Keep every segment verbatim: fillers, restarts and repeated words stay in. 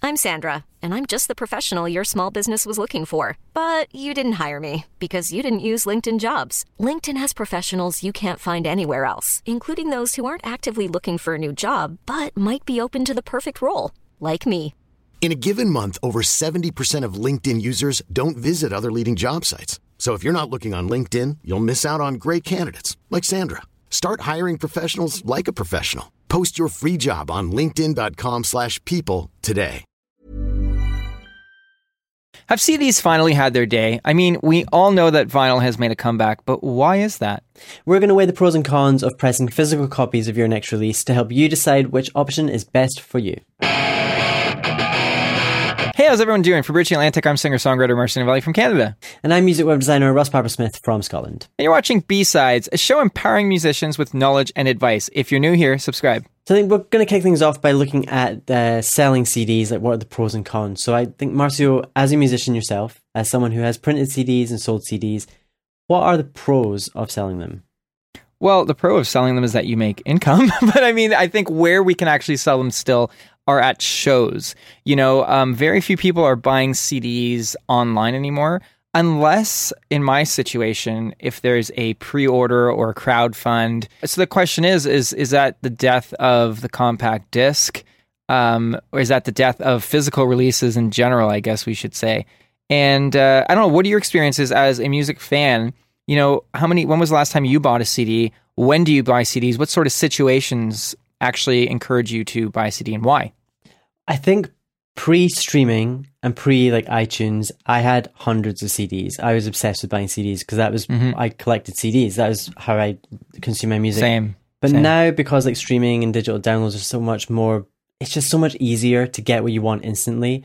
I'm Sandra, and I'm just the professional your small business was looking for. But you didn't hire me because you didn't use LinkedIn Jobs. LinkedIn has professionals you can't find anywhere else, including those who aren't actively looking for a new job, but might be open to the perfect role, like me. In a given month, over seventy percent of LinkedIn users don't visit other leading job sites. So if you're not looking on LinkedIn, you'll miss out on great candidates like Sandra. Start hiring professionals like a professional. Post your free job on linkedin dot com slash people today. Have C Ds finally had their day? I mean, we all know that vinyl has made a comeback, but why is that? We're going to weigh the pros and cons of pressing physical copies of your next release to help you decide which option is best for you. Hey, how's everyone doing? For Bridging Atlantic, I'm singer-songwriter Marcin Valley from Canada. And I'm music web designer Russ Papersmith from Scotland. And you're watching B-Sides, a show empowering musicians with knowledge and advice. If you're new here, subscribe. So I think we're going to kick things off by looking at uh, selling C Ds, like what are the pros and cons. So I think, Marcio, as a musician yourself, as someone who has printed C Ds and sold C Ds, what are the pros of selling them? Well, the pro of selling them is that you make income. But I mean, I think where we can actually sell them still are at shows. You know, um, very few people are buying C Ds online anymore, unless, in my situation, if there's a pre-order or a crowdfund. So the question is, is is that the death of the compact disc? Um, or is that the death of physical releases in general, I guess we should say? And uh, I don't know, what are your experiences as a music fan? You know, how many, when was the last time you bought a C D? When do you buy C Ds? What sort of situations actually encourage you to buy a C D and why? I think pre-streaming and pre like iTunes, I had hundreds of C Ds. I was obsessed with buying C Ds because that was, mm-hmm. I collected C Ds. That was how I consume my music. Same. But Same. now, because like streaming and digital downloads are so much more, it's just so much easier to get what you want instantly.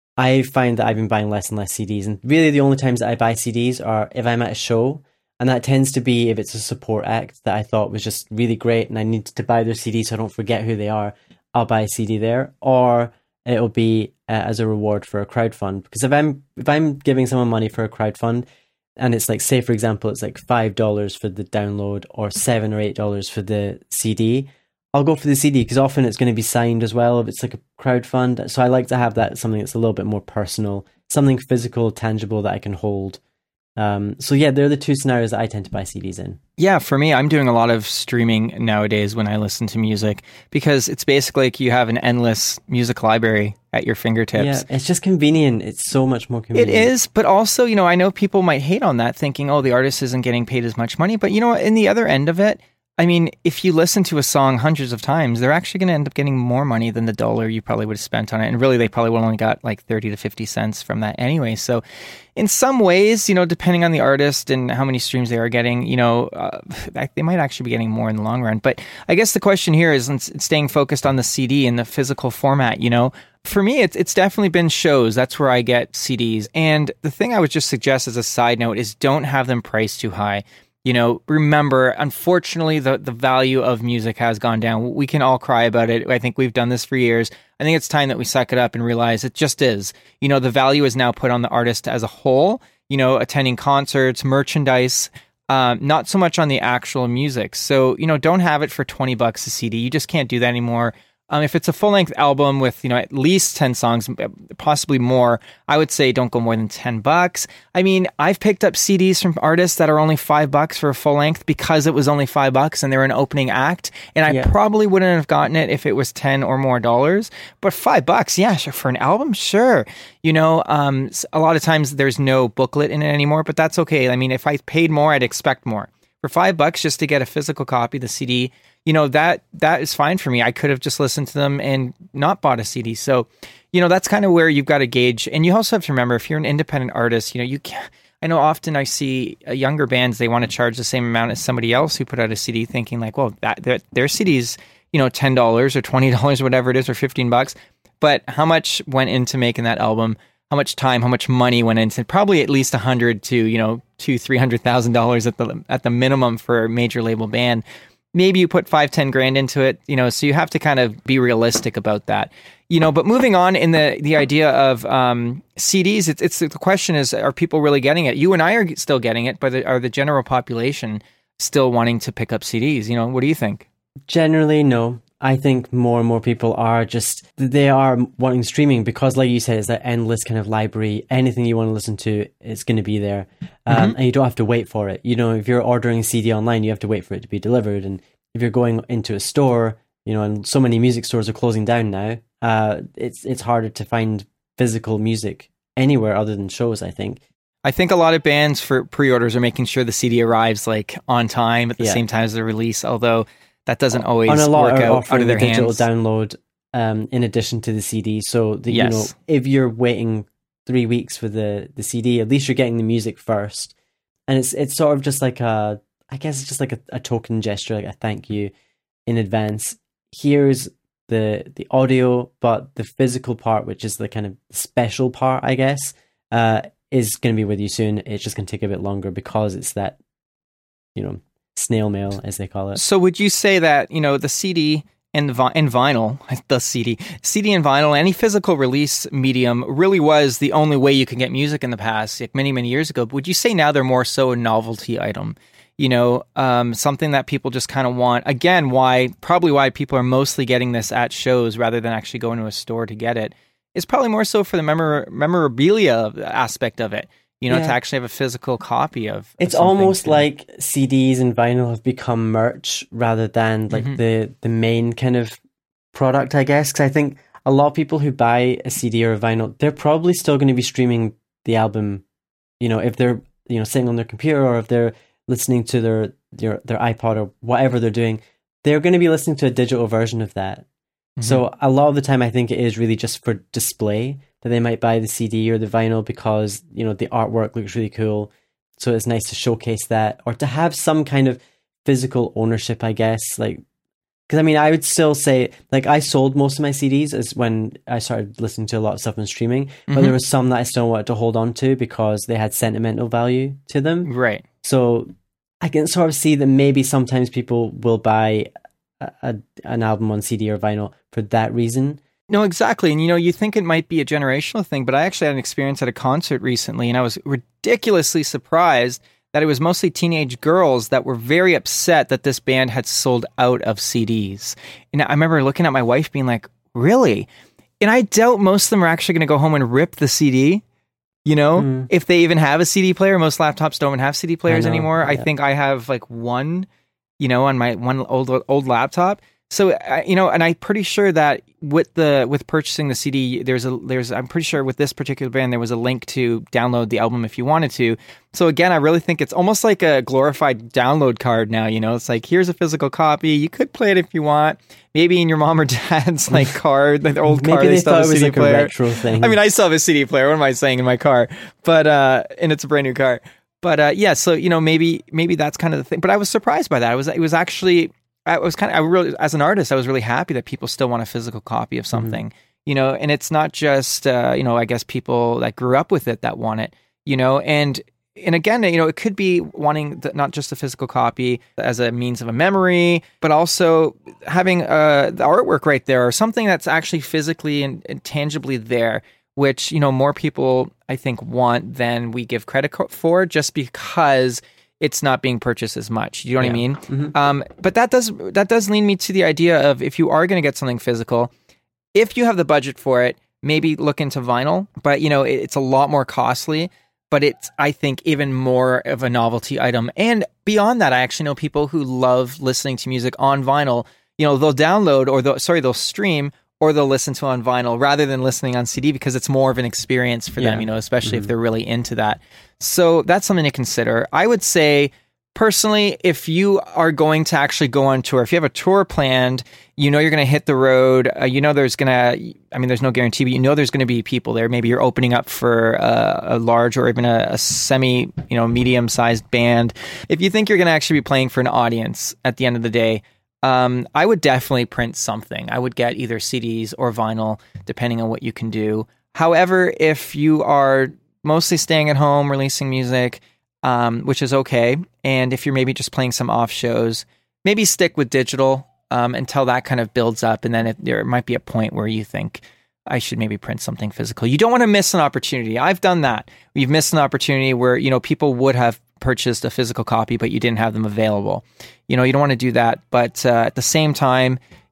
I find that I've been buying less and less C Ds. And really the only times that I buy C Ds are if I'm at a show. And that tends to be if it's a support act that I thought was just really great and I need to buy their C D so I don't forget who they are. I'll buy a C D there. Or it'll be uh, as a reward for a crowdfund. Because if I'm if I'm giving someone money for a crowdfund and it's like, say for example, it's like five dollars for the download or seven or eight dollars for the C D, I'll go for the C D because often it's going to be signed as well if it's like a crowdfund. So I like to have that something that's a little bit more personal, something physical, tangible that I can hold. Um, so yeah, they're the two scenarios that I tend to buy C Ds in. Yeah, for me, I'm doing a lot of streaming nowadays when I listen to music because it's basically like you have an endless music library at your fingertips. Yeah, it's just convenient. It's so much more convenient. It is, but also, you know, I know people might hate on that thinking, oh, the artist isn't getting paid as much money. But you know, in the other end of it, I mean, if you listen to a song hundreds of times, they're actually going to end up getting more money than the dollar you probably would have spent on it. And really, they probably would only got like thirty to fifty cents from that anyway. So in some ways, you know, depending on the artist and how many streams they are getting, you know, uh, they might actually be getting more in the long run. But I guess the question here is staying focused on the C D and the physical format, you know. For me, it's it's definitely been shows. That's where I get C Ds. And the thing I would just suggest as a side note is don't have them priced too high. You know, remember, unfortunately, the, the value of music has gone down. We can all cry about it. I think we've done this for years. I think it's time that we suck it up and realize it just is. You know, the value is now put on the artist as a whole, you know, attending concerts, merchandise, um, not so much on the actual music. So, you know, don't have it for twenty bucks a C D. You just can't do that anymore. Um, if it's a full-length album with, you know, at least ten songs, possibly more, I would say don't go more than ten bucks. I mean, I've picked up C Ds from artists that are only five bucks for a full-length because it was only five bucks and they're an opening act. And I yeah. probably wouldn't have gotten it if it was ten or more dollars. But five bucks, yeah, sure, for an album, sure. You know, um, a lot of times there's no booklet in it anymore, but that's okay. I mean, if I paid more, I'd expect more. For five bucks just to get a physical copy, the C D, you know, that that is fine for me. I could have just listened to them and not bought a C D. So, you know, that's kind of where you've got to gauge. And you also have to remember, if you're an independent artist, you know, you can't, I know often I see uh, younger bands, they want to charge the same amount as somebody else who put out a C D thinking like, well, that their, their C D's, you know, ten dollars or twenty dollars or whatever it is, or fifteen bucks. But how much went into making that album? How much time, how much money went into? Probably at least a hundred to, you know, two, three hundred thousand dollars at the at the minimum for a major label band. Maybe you put five, ten grand into it, you know. So you have to kind of be realistic about that, you know. But moving on in the the idea of um, C Ds, it's it's the question is, are people really getting it? You and I are still getting it, but are the general population still wanting to pick up C Ds? You know, what do you think? Generally, no. I think more and more people are just, they are wanting streaming because, like you said, it's that endless kind of library. Anything you want to listen to, it's going to be there. Um, mm-hmm. And you don't have to wait for it. You know, if you're ordering a C D online, you have to wait for it to be delivered. And if you're going into a store, you know, and so many music stores are closing down now, uh, it's it's harder to find physical music anywhere other than shows, I think. I think a lot of bands for pre-orders are making sure the C D arrives like on time at the Yeah. same time as the release, although that doesn't always On a lot work are out, out offering of their the digital hands. download um, in addition to the C D. So, the, Yes. you know, if you're waiting three weeks for the, the C D, at least you're getting the music first. And it's it's sort of just like a, I guess it's just like a, a token gesture, like a thank you in advance. Here's the the audio, but the physical part, which is the kind of special part, I guess, uh, is going to be with you soon. It's just going to take a bit longer because it's that, you know, snail mail, as they call it. So would you say that, you know, the C D and the vi- and vinyl, the C D, C D and vinyl, any physical release medium really was the only way you could get music in the past, like many, many years ago. But would you say now they're more so a novelty item? You know, um, something that people just kind of want. Again, why, probably why people are mostly getting this at shows rather than actually going to a store to get it is probably more so for the memor- memorabilia aspect of it. You know, Yeah. to actually have a physical copy of. of It's something almost to- like C Ds and vinyl have become merch rather than like Mhm. the the main kind of product, I guess. Because I think a lot of people who buy a C D or a vinyl, they're probably still going to be streaming the album. You know, if they're you know sitting on their computer or if they're listening to their their their iPod or whatever they're doing, they're going to be listening to a digital version of that. Mhm. So a lot of the time, I think it is really just for display that they might buy the C D or the vinyl because, you know, the artwork looks really cool. So it's nice to showcase that or to have some kind of physical ownership, I guess. Like, because I mean, I would still say, like, I sold most of my C Ds as when I started listening to a lot of stuff on streaming, but Mhm. there was some that I still wanted to hold on to because they had sentimental value to them. Right. So I can sort of see that maybe sometimes people will buy a, a, an album on C D or vinyl for that reason. No, exactly. And, you know, you think it might be a generational thing, but I actually had an experience at a concert recently, and I was ridiculously surprised that it was mostly teenage girls that were very upset that this band had sold out of C Ds. And I remember looking at my wife being like, really? And I doubt most of them are actually going to go home and rip the C D. You know, Mm. if they even have a C D player. Most laptops don't even have C D players know, anymore. I yeah. think I have like one, you know, on my one old old laptop. So, uh, you know, and I'm pretty sure that with the with purchasing the C D, there's a there's I'm pretty sure with this particular band there was a link to download the album if you wanted to. So again, I really think it's almost like a glorified download card now. You know, it's like here's a physical copy. You could play it if you want. Maybe in your mom or dad's like car, the old car. Maybe they still thought have it was C D like player. a retro thing. I mean, I still have a C D player. What am I saying in my car? But uh, and it's a brand new car. But uh, yeah, so you know, maybe maybe that's kind of the thing. But I was surprised by that. I was it was actually. I was kind of, I really, as an artist, I was really happy that people still want a physical copy of something, mm-hmm. you know, and it's not just, uh, you know, I guess people that grew up with it that want it, you know, and, and again, you know, it could be wanting the, not just a physical copy as a means of a memory, but also having uh, the artwork right there or something that's actually physically and, and tangibly there, which, you know, more people, I think, want than we give credit for just because it's not being purchased as much. You know what Yeah. I mean? Mhm. Um, but that does that does lead me to the idea of if you are going to get something physical, if you have the budget for it, maybe look into vinyl. But you know, it, it's a lot more costly. But it's, I think, even more of a novelty item. And beyond that, I actually know people who love listening to music on vinyl. You know, they'll download or they'll, sorry, they'll stream or they'll listen to on vinyl rather than listening on C D because it's more of an experience for them, Yeah. you know, especially Mhm. if they're really into that. So that's something to consider. I would say, personally, if you are going to actually go on tour, if you have a tour planned, you know you're going to hit the road, uh, you know there's going to, I mean, there's no guarantee, but you know there's going to be people there. Maybe you're opening up for uh, a large or even a, a semi, you know, medium-sized band. If you think you're going to actually be playing for an audience at the end of the day, um, I would definitely print something. I would get either C Ds or vinyl, depending on what you can do. However, if you are mostly staying at home, releasing music, um, which is okay, and if you're maybe just playing some off shows, maybe stick with digital um, until that kind of builds up, and then it, there might be a point where you think, I should maybe print something physical. You don't want to miss an opportunity. I've done that. We've missed an opportunity where, you know, people would have purchased a physical copy, but you didn't have them available. You know, you don't want to do that. But uh, at the same time,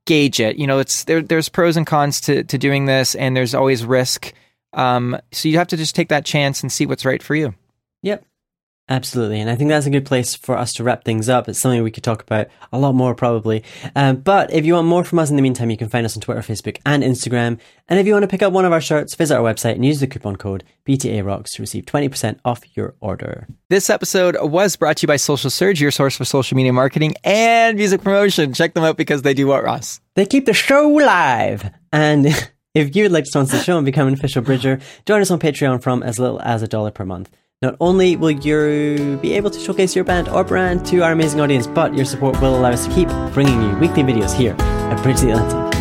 gauge it. You know, it's there. There's pros and cons to to doing this, and there's always risk. Um, so you have to just take that chance and see what's right for you. Yep. Absolutely. And I think that's a good place for us to wrap things up. It's something we could talk about a lot more probably. Um, but if you want more from us in the meantime, you can find us on Twitter, Facebook and Instagram. And if you want to pick up one of our shirts, visit our website and use the coupon code B T A Rocks to receive twenty percent off your order. This episode was brought to you by Social Surge, your source for social media marketing and music promotion. Check them out because they do what, Ross? They keep the show live. And if you would like to sponsor the show and become an official Bridger, join us on Patreon from as little as a dollar per month. Not only will you be able to showcase your band or brand to our amazing audience, but your support will allow us to keep bringing you weekly videos here at Bridge the Atlantic.